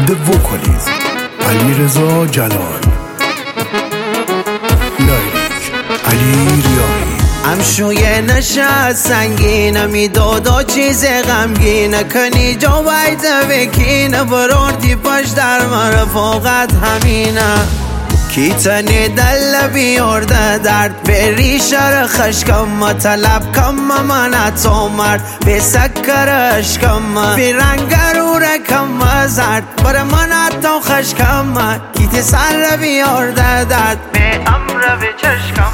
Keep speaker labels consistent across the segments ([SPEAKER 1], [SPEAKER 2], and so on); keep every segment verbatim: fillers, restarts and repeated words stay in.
[SPEAKER 1] The vocalist علیرضا جلال، لایریک علی ریاحی.
[SPEAKER 2] همشوی نشد سنگینه میدادا چیز غمگینه کنی جا باید بکینه بروردی پاش در من رفاقت همینه کی تنی دل بیارده درد به ریشه خشکم طلب کم من اتو مرد به سکر اشکم بی رنگ رو رکم زرد بر من اتو خشکم کی تی سر بیارده درد به امر به چشکم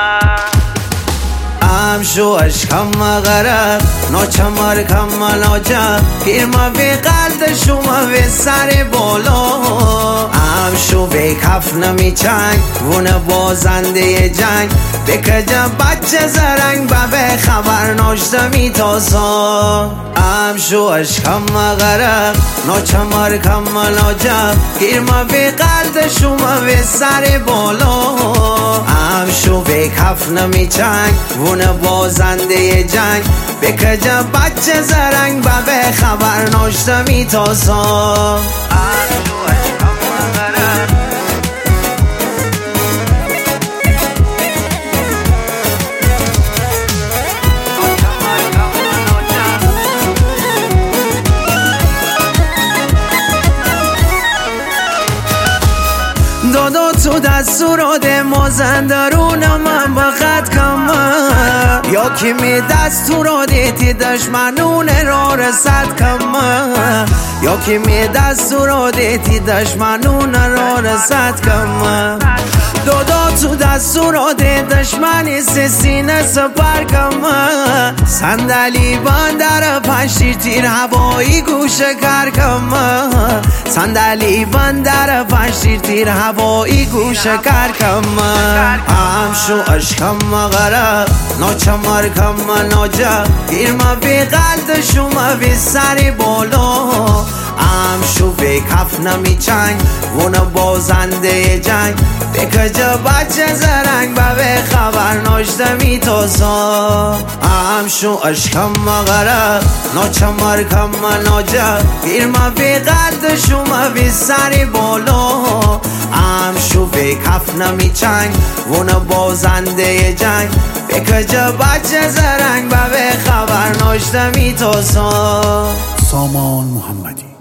[SPEAKER 2] همشو اشکم غرق ناچمار کم ناجا پیرما به قلد شما به سر بالا همشو به کف نمی چنگ وونه بازنده جنگ به کجا بچه زرنگ با به خبر ناشتمی تازا همشو اشکم غرق ناچمار کم ناجا پیرما به قلد شما به سر بالا همشو به کف نمی چنگ وونه بازنده جنگ به کجا بچه زرنگ با به خبر ناشتمی تازا دادا تو دستورات مازندرون من بخط کم یا که می دستورات تی دشمنون را رسد کم یا که می دستورات تی دشمنون را رسد کم دادا تو دستورات دشمنی سینه سپر کم صندلی بندر پشتی تیر هوایی گوشه کر کم صندلی بندر پشتی تیر هوایی گوشه کر کم همشو اشکم غرق ناچمار کم ناجا گیرما به قلد شما به سر بالا همشو به کف نمی چنگ وونه بازنده جنگ به کجا بچه زرنگ با به خبر ناشتمی تازا همشو اشکم غرق ناچمار کم ناجا گیرما به قلد شما به سر بالا همشو به کف نمی چنگ وونه بازنده جنگ به کجا بچه زرنگ با به خبر ناشتمی تازا.
[SPEAKER 1] سامان محمدی.